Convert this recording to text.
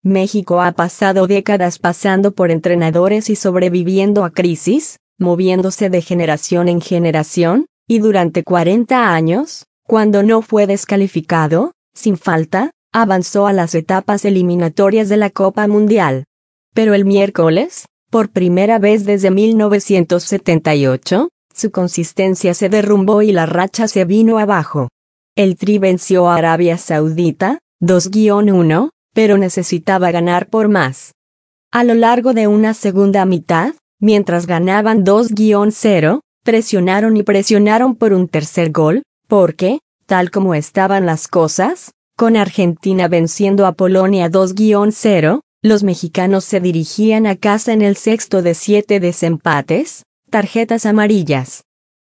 México ha pasado décadas pasando por entrenadores y sobreviviendo a crisis, moviéndose de generación en generación, y durante 40 años, cuando no fue descalificado, sin falta, avanzó a las etapas eliminatorias de la Copa Mundial. Pero el miércoles, por primera vez desde 1978, su consistencia se derrumbó y la racha se vino abajo. El Tri venció a Arabia Saudita, 2-1, pero necesitaba ganar por más. A lo largo de una segunda mitad, mientras ganaban 2-0, presionaron y presionaron por un tercer gol, porque, tal como estaban las cosas, con Argentina venciendo a Polonia 2-0, los mexicanos se dirigían a casa en el sexto de 7 desempates, tarjetas amarillas.